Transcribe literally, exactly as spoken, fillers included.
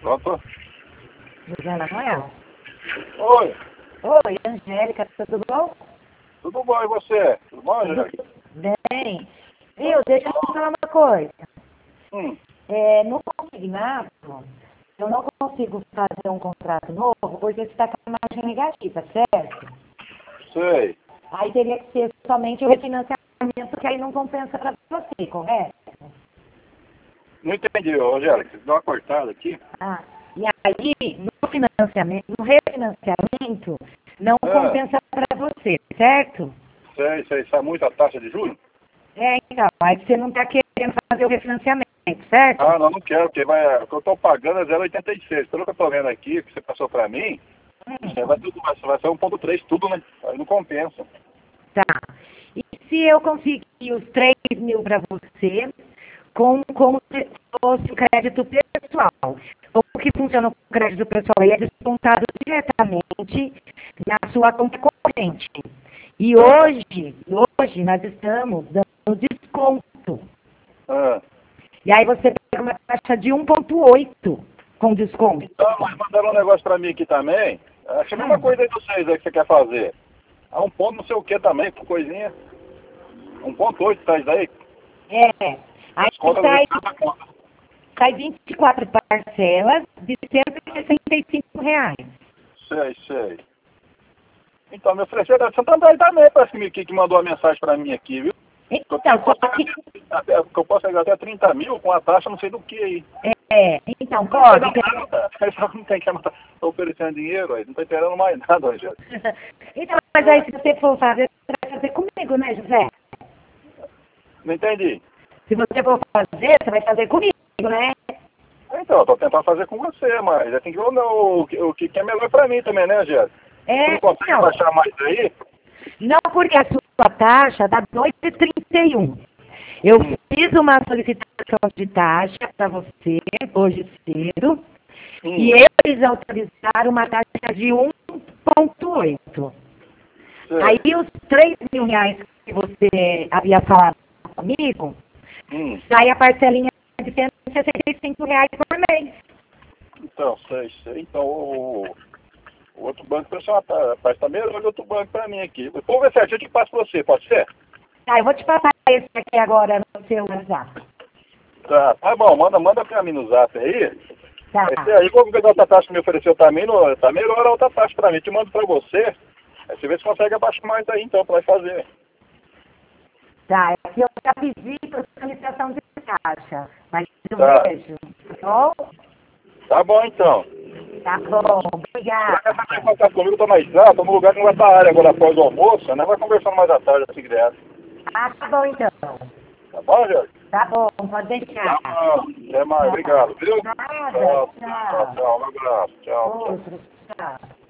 Pronto? José Manuel? Oi, Oi, Angélica, tudo bom? tudo bom e você? Tudo bom, Tudo Angélica? bem. Viu, deixa eu te falar uma coisa. Hum, É, no consignado, eu não consigo fazer um contrato novo porque você está com a margem negativa, certo? sei. Aí teria que ser somente o refinanciamento, que aí não compensa para você, correto? Não entendi, ô, Angélica. Você deu uma cortada aqui? Ah, e aí, no financiamento, no refinanciamento, não Ah, compensa para você, certo? sei, sei. Sai muito a taxa de juros? É, então, aí você não está querendo fazer o refinanciamento, certo? Ah, não, não quero, porque vai, o que eu estou pagando é zero vírgula oitenta e seis. Pelo que eu estou vendo aqui, que você passou para mim, isso aí vai, tudo, vai, vai ser um ponto três tudo, né? Aí não compensa. Tá. E se eu conseguir os três mil para você, com, como se fosse o crédito pessoal? Como que funciona o crédito pessoal? Ele é descontado diretamente na sua conta corrente. E Ah, hoje, hoje nós estamos dando desconto. ah. E aí você pega uma taxa de um vírgula oito com desconto. Então, mas mandaram um negócio para mim aqui também. Acho a mesma Hum, coisa aí de vocês aí que você quer fazer. Há um ponto não sei o que também, por coisinha. Um ponto oito, tá isso aí? é. Aí Desconta no sai, resultado da conta. sai vinte e quatro parcelas de cento e sessenta e cinco reais. Sei, sei. Então, me ofereceu da Santander também, parece que, me, que que mandou uma mensagem para mim aqui, viu? Que eu, Então, tenho, só posso pegar que, até, até- que eu posso pegar até trinta mil com a taxa não sei do que aí. é, então, Não sei pode. não nada. Aí só não tem que estar oferecendo dinheiro aí, não estou esperando mais nada, Angélica. Então, mas aí se você for fazer, você vai fazer comigo, né, José? Não entendi. Se você for fazer, você vai fazer comigo, né? Então, eu tô tentando fazer com você, mas tem que ver o, o, que- o que que é melhor para mim também, né, Angélica? Você É, não consegue não. baixar mais aí? Não porque a sua taxa dá dois vírgula trinta e um. Eu Hum, fiz uma solicitação de taxa para você hoje cedo e hum, eles autorizaram uma taxa de um vírgula oito. Aí sei. os três mil reais que você havia falado comigo, Hum, sai a parcelinha de cento e sessenta e cinco reais por mês. então, sei, sei. Então, o, o outro banco, o pessoal tá, faz também olha outro banco para mim aqui. Vou ver certinho, eu te passo para você, pode ser? Tá, eu vou te passar esse aqui agora no seu WhatsApp. Tá, tá bom, manda, manda pra mim no zap aí. Tá, Esse aí, vou ver a outra taxa que me ofereceu também, no, tá melhor a outra taxa pra mim. Te mando pra você. Aí você vê se consegue abaixar mais aí então, pra nós fazer. tá. Aqui eu já pedi para solicitação de taxa, mas eu Tá, vejo. Tá bom? tá bom então. Tá bom, Pra obrigada. quem tá em contato comigo, tô na estrada, tô no lugar que não vai pra área agora após o almoço, né? Vai conversando mais à tarde, assim que der. Ah, tá bom então. Tá bom, Jorge? Tá bom, pode deixar. Tá bom. Até mais, Tchau. obrigado, viu? Nada, Tchau, tchau, tchau. tchau. Um abraço. Tchau, tchau. Outro, tchau.